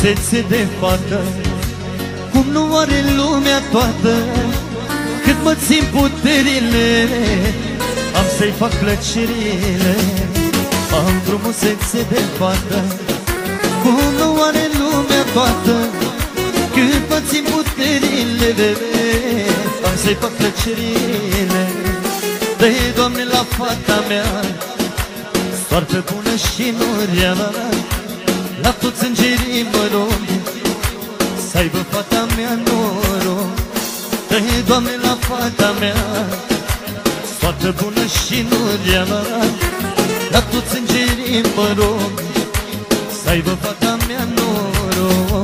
frumusețe de fată, cum nu are lumea toată. Cât mă țin puterile, am să-i fac plăcerile. Am frumusețe de fată, cum nu are lumea toată. Cât mă țin puterile, am să-i fac plăcerile. Dă-i, Doamne, la fata mea soartă bună și nu rea, la toți îngerii mă rog să aibă fata mea noroc. Dă-i, Doamne, la fata mea soartă bună și nu rea, la toți îngerii mă rog să aibă fata mea noroc.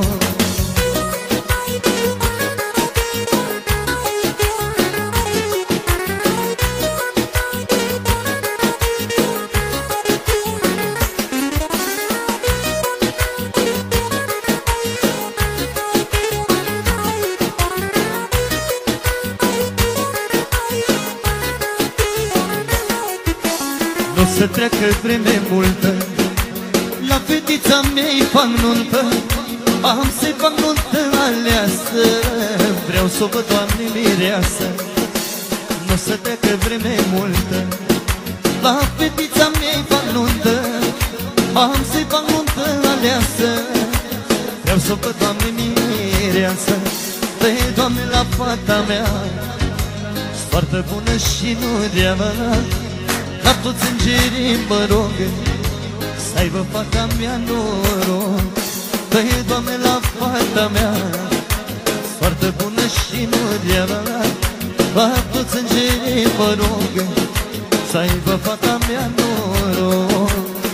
Nu să treacă vreme multă, la fetița mea-i fac nuntă. Am să-i fac nuntă aleasă, vreau să o văd, Doamne, mireasă. Nu să treacă vreme multă, la fetița mea-i fac nuntă. Am să-i fac nuntă aleasă, vreau să o văd, Doamne, mireasă. Dă-i, Doamne, la fata mea soartă bună și nu rea, la toți îngerii mă rog să aibă fata mea noroc. Dă-i, Doamne, la fata mea soartă bună și nu rea, la toți îngerii mă rog să aibă fata mea noroc.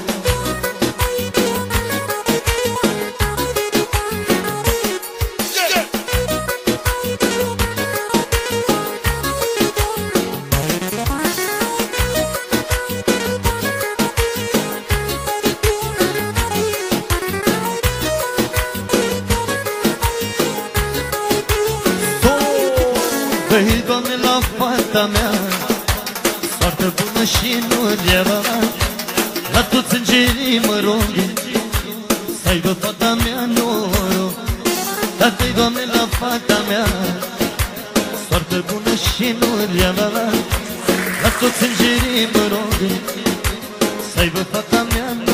Dă-i, Doamne, la fata mea soartă bună și nu rea, la toți îngerii mă rog să aibă fata mea noroc. Dă-i, Doamne, la fata mea soartă bună și nu rea, la toți îngerii mă rog să aibă fata mea noroc.